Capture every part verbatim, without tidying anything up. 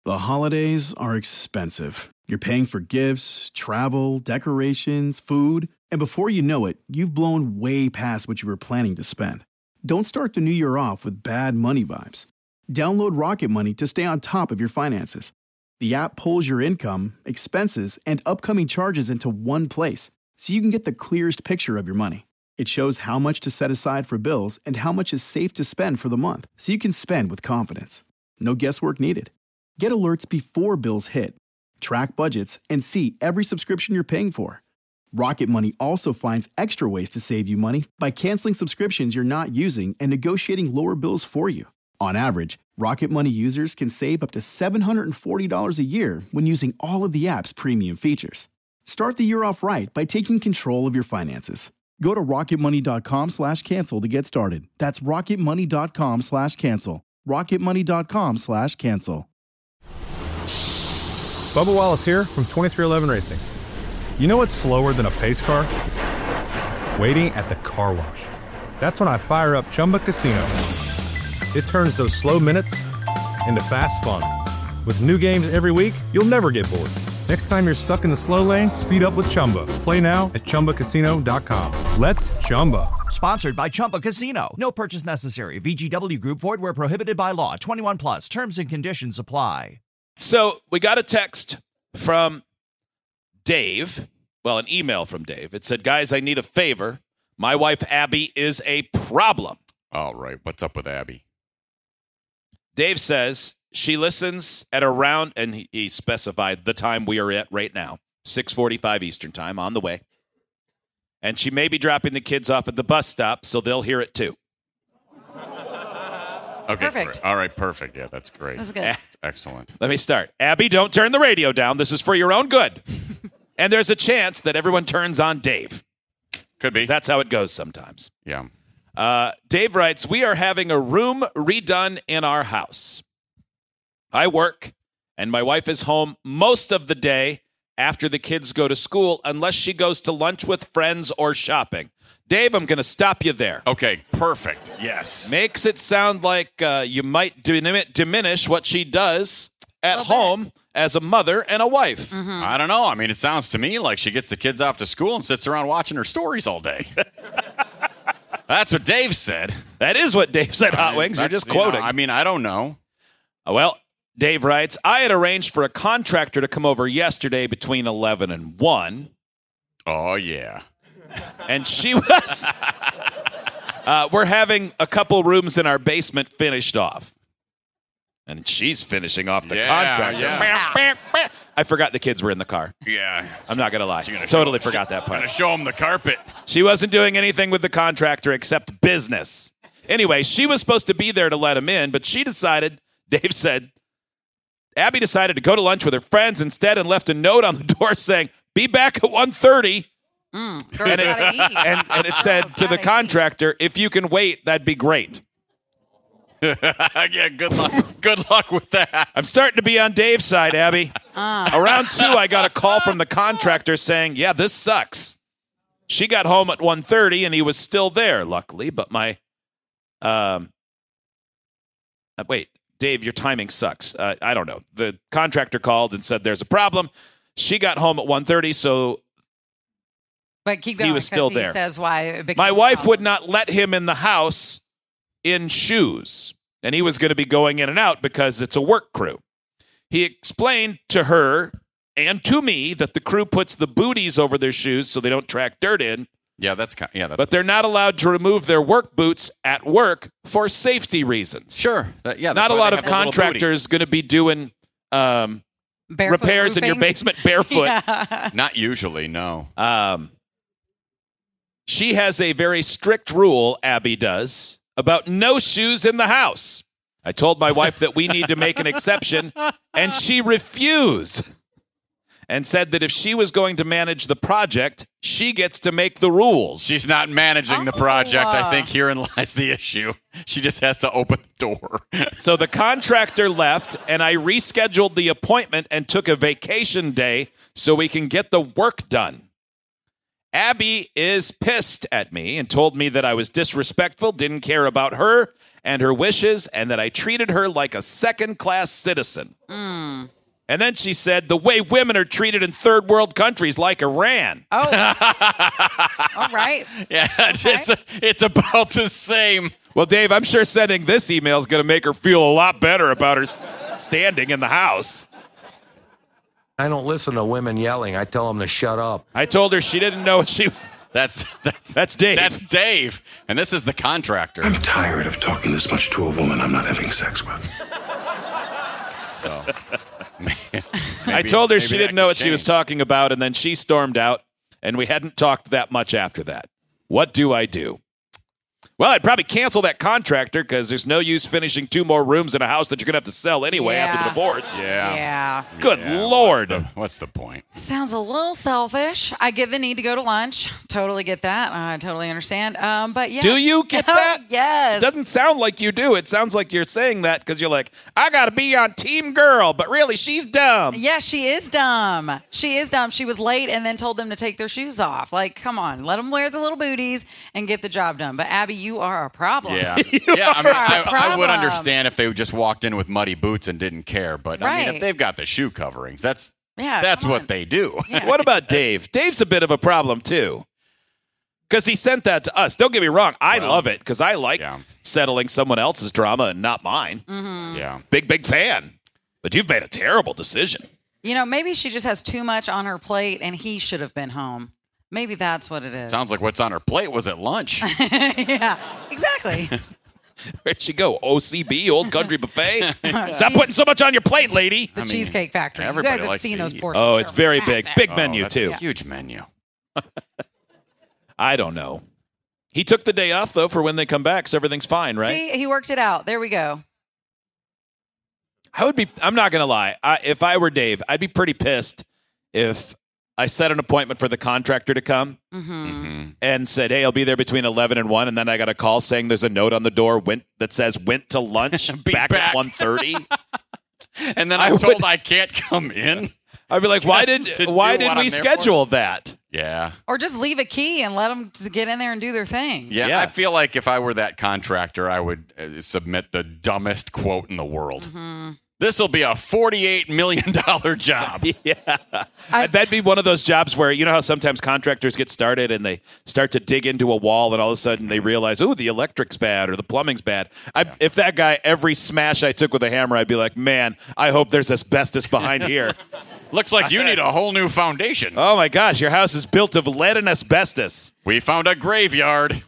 The holidays are expensive. You're paying for gifts, travel, decorations, food, and before you know it, you've blown way past what you were planning to spend. Don't start the new year off with bad money vibes. Download Rocket Money to stay on top of your finances. The app pulls your income, expenses, and upcoming charges into one place, so you can get the clearest picture of your money. It shows how much to set aside for bills and how much is safe to spend for the month, so you can spend with confidence. No guesswork needed. Get alerts before bills hit, track budgets, and see every subscription you're paying for. Rocket Money also finds extra ways to save you money by canceling subscriptions you're not using and negotiating lower bills for you. On average, Rocket Money users can save up to seven hundred forty dollars a year when using all of the app's premium features. Start the year off right by taking control of your finances. Go to rocketmoney.com slash cancel to get started. That's rocketmoney.com slash cancel. rocketmoney.com slash cancel. Bubba Wallace here from twenty-three eleven Racing. You know what's slower than a pace car? Waiting at the car wash. That's when I fire up Chumba Casino. It turns those slow minutes into fast fun. With new games every week, you'll never get bored. Next time you're stuck in the slow lane, speed up with Chumba. Play now at chumba casino dot com. Let's Chumba. Sponsored by Chumba Casino. No purchase necessary. V G W Group. Void where prohibited by law. twenty-one plus. Terms and conditions apply. So we got a text from Dave. Well, an email from Dave. It said, guys, I need a favor. My wife, Abby, is a problem. All right. What's up with Abby? Dave says she listens at around, and he, he specified the time we are at right now, six forty-five Eastern time, on the way. And she may be dropping the kids off at the bus stop, so they'll hear it too. Okay, Perfect. great. All right, perfect. Yeah, that's great. That's good. Excellent. Let me start. Abby, don't turn the radio down. This is for your own good. And there's a chance that everyone turns on Dave. Could be. That's how it goes sometimes. Yeah. Uh, Dave writes, we are having a room redone in our house. I work, and my wife is home most of the day after the kids go to school, unless she goes to lunch with friends or shopping. Dave, I'm going to stop you there. Okay, perfect. Yes. Makes it sound like uh, you might dimin- diminish what she does at home bit. as a mother and a wife. Mm-hmm. I don't know. I mean, it sounds to me like she gets the kids off to school and sits around watching her stories all day. That's what Dave said. That is what Dave said, Hot I mean, Wings. You're that's- just quoting. You know, I mean, I don't know. Well, Dave writes, I had arranged for a contractor to come over yesterday between eleven and one. Oh, yeah. And she was, uh, we're having a couple rooms in our basement finished off. And she's finishing off the Yeah, contractor. yeah. I forgot the kids were in the car. Yeah. I'm not going to lie. She's gonna Totally show, forgot that Going to part. show him the carpet. She wasn't doing anything with the contractor except business. Anyway, she was supposed to be there to let him in, but she decided, Dave said, Abby decided to go to lunch with her friends instead and left a note on the door saying, be back at one thirty. Mm, girls And it, gotta eat. and, and it said Girls to the gotta contractor, if you can wait, that'd be great. Yeah, good luck. Good luck with that. I'm starting to be on Dave's side, Abby. Uh. Around two, I got a call from the contractor saying, yeah, this sucks. She got home at one thirty, and he was still there, luckily. But my, um, uh, wait, Dave, your timing sucks. Uh, I don't know. The contractor called and said there's a problem. She got home at one thirty, so But keep going. he was still 'cause there. He says why it became my a wife problem. would not let him in the house in shoes, and he was going to be going in and out because it's a work crew. He explained to her and to me that the crew puts the booties over their shoes so they don't track dirt in, Yeah, that's kind. Yeah, that's but they're not allowed to remove their work boots at work for safety reasons. sure. That, yeah, that's Not a why lot they of have the little contractors going to be doing um, Barefoot repairs in your roofing? basement barefoot. Yeah. booties. Not usually, no. Um, she has a very strict rule, Abby does, about no shoes in the house. I told my wife that we need to make an exception, and she refused and said that if she was going to manage the project, she gets to make the rules. She's not managing the project. Oh. I think herein lies the issue. She just has to open the door. So the contractor left, and I rescheduled the appointment and took a vacation day so we can get the work done. Abby is pissed at me and told me that I was disrespectful, didn't care about her and her wishes, and that I treated her like a second-class citizen. Mm. And then she said, the way women are treated in third world countries like Iran. Oh. All right. Yeah, it's, it's, it's about the same. Well, Dave, I'm sure sending this email is going to make her feel a lot better about her standing in the house. I don't listen to women yelling. I tell them to shut up. I told her she didn't know what she was. That's that's, That's Dave. That's Dave, and this is the contractor. I'm tired of talking this much to a woman I'm not having sex with. So, maybe, I told her maybe she that didn't know could what she was change. talking about, and then she stormed out, and we hadn't talked that much after that. What do I do? Well, I'd probably cancel that contractor because there's no use finishing two more rooms in a house that you're going to have to sell anyway Yeah. after the divorce. Yeah. Yeah. Good Yeah, Lord. What's the, what's the point? Sounds a little selfish. I get the need to go to lunch. Totally get that. I totally understand. Um, but yeah. Do you get that? Yes. It doesn't sound like you do. It sounds like you're saying that because you're like, I got to be on team girl, but really she's dumb. Yeah, she is dumb. She is dumb. She was late and then told them to take their shoes off. Like, come on, let them wear the little booties and get the job done. But Abby, you are a problem. Yeah, yeah. I mean, I, I would problem. understand if they just walked in with muddy boots and didn't care. But I mean, Right. if they've got the shoe coverings, that's Yeah, that's come what on. they do. Yeah. What about Dave? Dave's a bit of a problem too. Because he sent that to us. Don't get me wrong. I Well, love it because I like yeah. settling someone else's drama and not mine. Mm-hmm. Yeah. Big, big fan. But you've made a terrible decision. You know, maybe she just has too much on her plate and he should have been home. Maybe that's what it is. Sounds like what's on her plate was at lunch. Yeah, exactly. Where'd she go? O C B, Old Country Buffet? Stop putting so much on your plate, lady. The I mean, Cheesecake Factory. You everybody guys have likes seen to those eat. portions. Oh, it's They're very big. massive. Big Oh, menu, that's too. a huge menu. I don't know. He took the day off, though, for when they come back, so everything's fine, right? See, he worked it out. There we go. I would be, I'm not going to lie. I, if I were Dave, I'd be pretty pissed if I set an appointment for the contractor to come Mm-hmm. and said, hey, I'll be there between eleven and one. And then I got a call saying there's a note on the door went, that says went to lunch Be back, back. at one thirty. And then I I'm would- told I can't come in. I'd be like, why did To why do did what we I'm there schedule that? Yeah. Or just leave a key and let them get in there and do their thing. Yeah, Yeah. I feel like if I were that contractor, I would uh, submit the dumbest quote in the world. Mm-hmm. This will be a forty-eight million dollars job. Yeah. That'd be one of those jobs where, you know how sometimes contractors get started and they start to dig into a wall and all of a sudden they realize, oh, the electric's bad or the plumbing's bad. I, If that guy, every smash I took with a hammer, I'd be like, man, I hope there's asbestos behind here. Looks like you need a whole new foundation. Oh, my gosh, your house is built of lead and asbestos. We found a graveyard.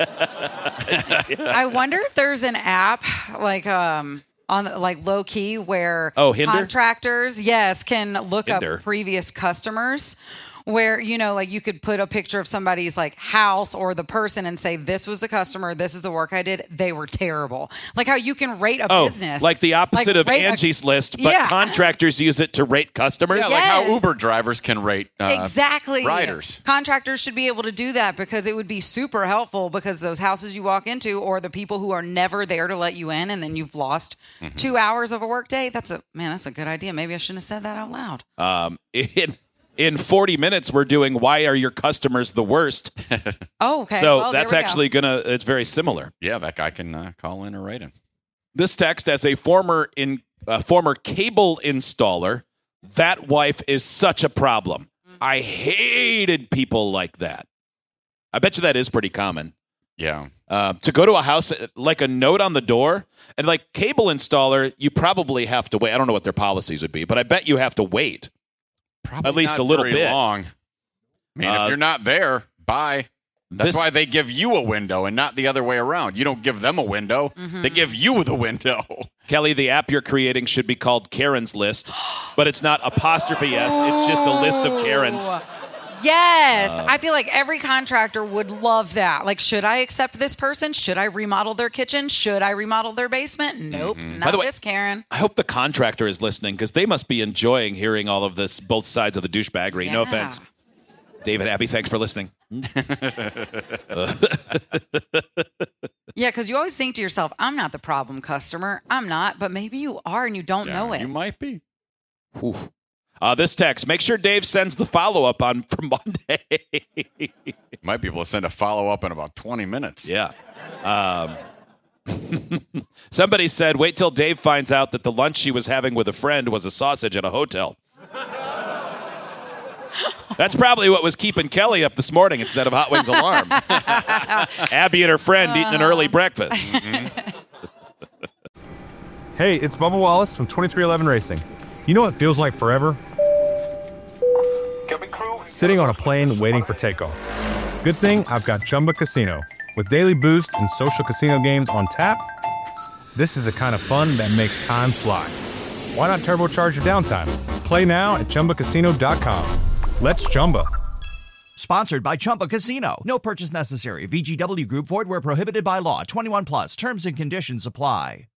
I wonder if there's an app like um on like low key where Oh, Hinder? contractors, yes, can look Hinder. up previous customers. Where, you know, like you could put a picture of somebody's like house or the person and say, this was the customer, this is the work I did, they were terrible. Like how you can rate a Oh, business. like the opposite Like, of rate a- Angie's List, but Yeah. contractors use it to rate customers. Yeah, like how Yes. Uber drivers can rate uh, Exactly. riders. Contractors should be able to do that because it would be super helpful because those houses you walk into or the people who are never there to let you in and then you've lost Mm-hmm. two hours of a workday. That's a man, that's a good idea. Maybe I shouldn't have said that out loud. Um, in, in forty minutes, we're doing Why Are Your Customers the Worst? Oh, okay. So Well, there that's we go. actually going to, it's very similar. Yeah, that guy can uh, call in or write in. This text, as a former in uh, former cable installer, that wife is such a problem. I hated people like that. I bet you that is pretty common. Yeah. Uh, to go to a house, like a note on the door, and like cable installer, you probably have to wait. I don't know what their policies would be, but I bet you have to wait. Probably At least not a little very bit. long. I mean, Uh, if you're not there, bye. That's This- why they give you a window and not the other way around. You don't give them a window. Mm-hmm. They give you the window. Kelly, the app you're creating should be called Karen's List, but it's not apostrophe S. It's just a list of Karens. Yes. Uh, I feel like every contractor would love that. Like, should I accept this person? Should I remodel their kitchen? Should I remodel their basement? Nope. By Not the way- this, Karen. I hope the contractor is listening because they must be enjoying hearing all of this, both sides of the douchebaggery. No Yeah. offense. David, Abby, thanks for listening. Yeah, because you always think to yourself, I'm not the problem customer. I'm not, but maybe you are and you don't know it. You might be. Oof. Uh, this text, make sure Dave sends the follow-up on for Monday. Might be able to send a follow-up in about twenty minutes. Yeah. Um, somebody said, wait till Dave finds out that the lunch she was having with a friend was a sausage at a hotel. That's probably what was keeping Kelly up this morning instead of Hot Wings alarm. Abby and her friend eating an early breakfast. Mm-hmm. Hey, it's Bubba Wallace from twenty-three eleven Racing. You know what feels like forever? Sitting on a plane waiting for takeoff. Good thing I've got Chumba Casino. With daily boost and social casino games on tap, this is the kind of fun that makes time fly. Why not turbocharge your downtime? Play now at Chumba Casino dot com. Let's Chumba. Sponsored by Chumba Casino. No purchase necessary. V G W Group. Void where prohibited by law. twenty-one plus. Terms and conditions apply.